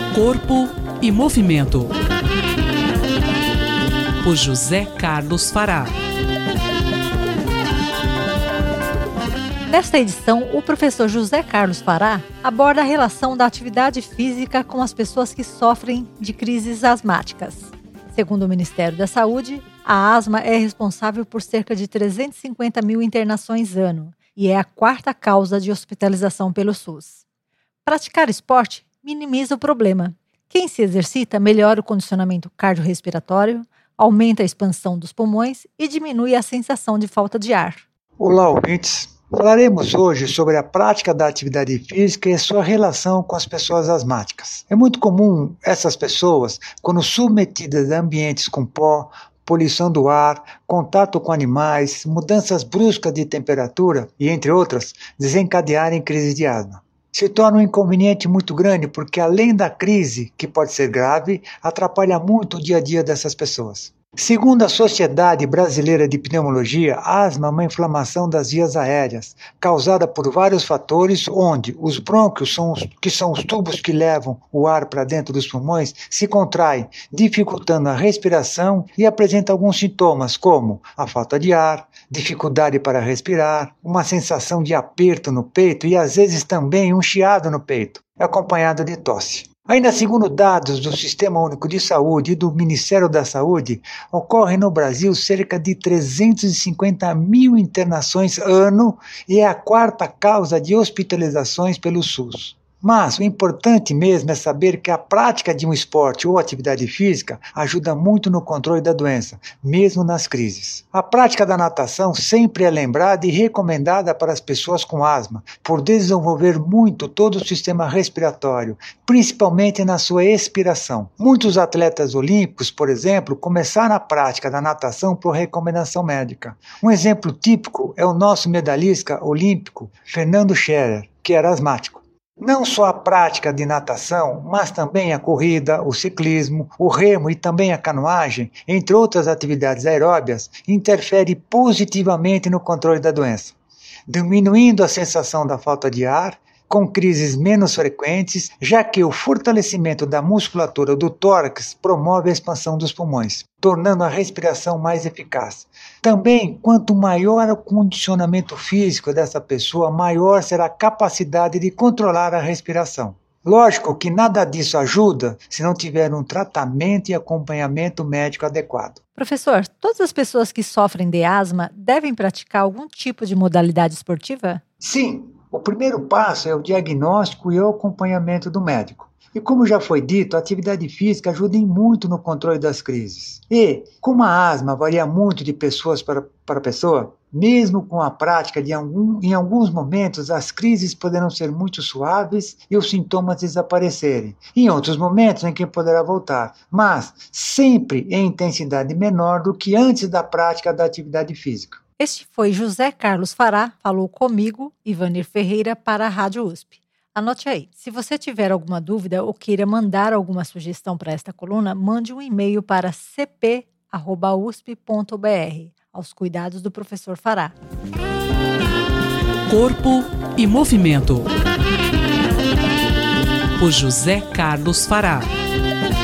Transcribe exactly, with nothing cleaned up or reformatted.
Corpo e Movimento, por José Carlos Fará. Nesta edição, o professor José Carlos Fará aborda a relação da atividade física com as pessoas que sofrem de crises asmáticas. Segundo o Ministério da Saúde, a asma é responsável por cerca de trezentas e cinquenta mil internações ano e é a quarta causa de hospitalização pelo SUS. Praticar esporte minimiza o problema. Quem se exercita melhora o condicionamento cardiorrespiratório, aumenta a expansão dos pulmões e diminui a sensação de falta de ar. Olá, ouvintes! Falaremos hoje sobre a prática da atividade física e sua relação com as pessoas asmáticas. É muito comum essas pessoas, quando submetidas a ambientes com pó, poluição do ar, contato com animais, mudanças bruscas de temperatura e, entre outras, desencadearem crises de asma. Se torna um inconveniente muito grande porque, além da crise, que pode ser grave, atrapalha muito o dia a dia dessas pessoas. Segundo a Sociedade Brasileira de Pneumologia, a asma é uma inflamação das vias aéreas, causada por vários fatores, onde os brônquios, são os, que são os tubos que levam o ar para dentro dos pulmões, se contraem, dificultando a respiração e apresenta alguns sintomas, como a falta de ar, dificuldade para respirar, uma sensação de aperto no peito e, às vezes, também um chiado no peito, acompanhado de tosse. Ainda segundo dados do Sistema Único de Saúde e do Ministério da Saúde, ocorrem no Brasil cerca de trezentas e cinquenta mil internações ano e é a quarta causa de hospitalizações pelo SUS. Mas o importante mesmo é saber que a prática de um esporte ou atividade física ajuda muito no controle da doença, mesmo nas crises. A prática da natação sempre é lembrada e recomendada para as pessoas com asma, por desenvolver muito todo o sistema respiratório, principalmente na sua expiração. Muitos atletas olímpicos, por exemplo, começaram a prática da natação por recomendação médica. Um exemplo típico é o nosso medalhista olímpico, Fernando Scherer, que era asmático. Não só a prática de natação, mas também a corrida, o ciclismo, o remo e também a canoagem, entre outras atividades aeróbias, interfere positivamente no controle da doença, diminuindo a sensação da falta de ar, com crises menos frequentes, já que o fortalecimento da musculatura do tórax promove a expansão dos pulmões, tornando a respiração mais eficaz. Também, quanto maior o condicionamento físico dessa pessoa, maior será a capacidade de controlar a respiração. Lógico que nada disso ajuda se não tiver um tratamento e acompanhamento médico adequado. Professor, todas as pessoas que sofrem de asma devem praticar algum tipo de modalidade esportiva? Sim. O primeiro passo é o diagnóstico e o acompanhamento do médico. E como já foi dito, a atividade física ajuda muito no controle das crises. E, como a asma varia muito de pessoas para, para pessoa, mesmo com a prática, de algum, em alguns momentos as crises poderão ser muito suaves e os sintomas desaparecerem. Em outros momentos em que poderá voltar, mas sempre em intensidade menor do que antes da prática da atividade física. Este foi José Carlos Fará, falou comigo, Ivanir Ferreira, para a Rádio U S P. Anote aí, se você tiver alguma dúvida ou queira mandar alguma sugestão para esta coluna, mande um e-mail para c p arroba u s p ponto b r, aos cuidados do professor Fará. Corpo e Movimento, por José Carlos Fará.